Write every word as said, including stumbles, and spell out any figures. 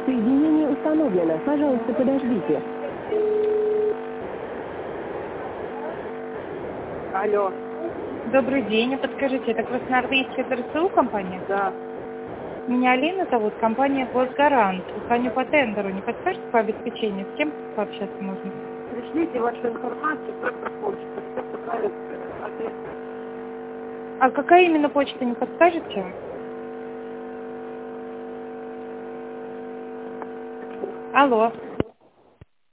Соединение установлено. Пожалуйста, подождите. Алло. Добрый день. Подскажите, это Красноармейская ДРСУ компания? Да. Меня Алина зовут, компания «Госгарант». Звоню по тендеру. Не подскажете по обеспечению? С кем пообщаться можно? Пришлите вашу информацию только почту. Все покажет ответ. А какая именно почта, не подскажете? Алло.